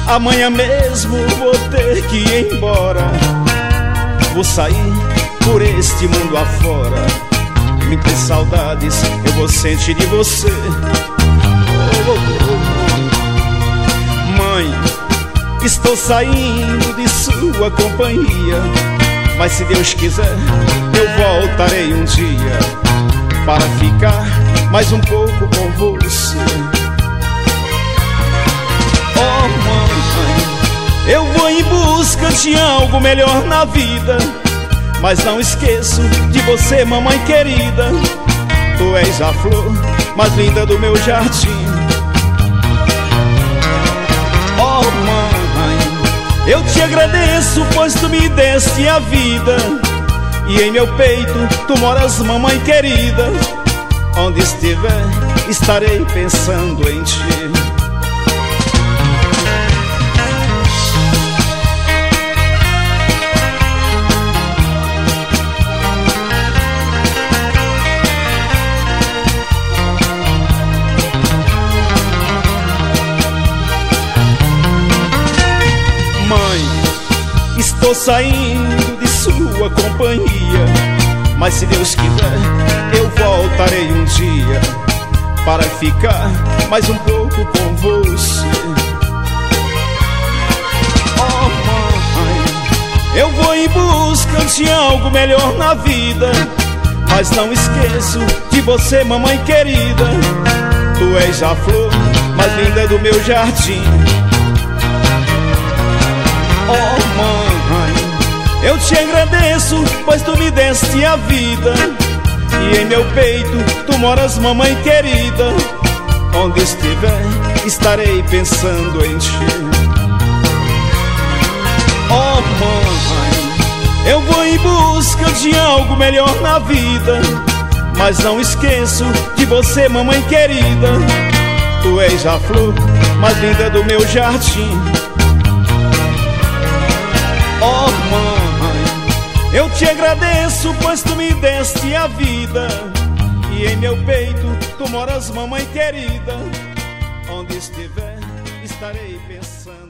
Amanhã mesmo vou ter que ir embora. Vou sair por este mundo afora. Muitas saudades eu vou sentir de você. Mãe, estou saindo de sua companhia, mas se Deus quiser eu voltarei um dia para ficar mais um pouco com você. Oh mãe, eu vou em busca de algo melhor na vida, mas não esqueço de você, mamãe querida. Tu és a flor mais linda do meu jardim. Oh mãe, eu te agradeço, pois tu me deste a vida, e em meu peito tu moras, mamãe querida. Onde estiver, estarei pensando em ti. Estou saindo de sua companhia, mas se Deus quiser eu voltarei um dia para ficar mais um pouco com você. Oh mãe, eu vou em busca de algo melhor na vida, mas não esqueço de você, mamãe querida. Tu és a flor mais linda do meu jardim. Oh mãe, eu te agradeço, pois tu me deste a vida, e em meu peito tu moras, mamãe querida. Onde estiver, estarei pensando em ti. Oh mãe, eu vou em busca de algo melhor na vida, mas não esqueço de você, mamãe querida. Tu és a flor mais linda do meu jardim. Oh mãe, eu te agradeço, pois tu me deste a vida, e em meu peito tu moras, mamãe querida. Onde estiver, estarei pensando.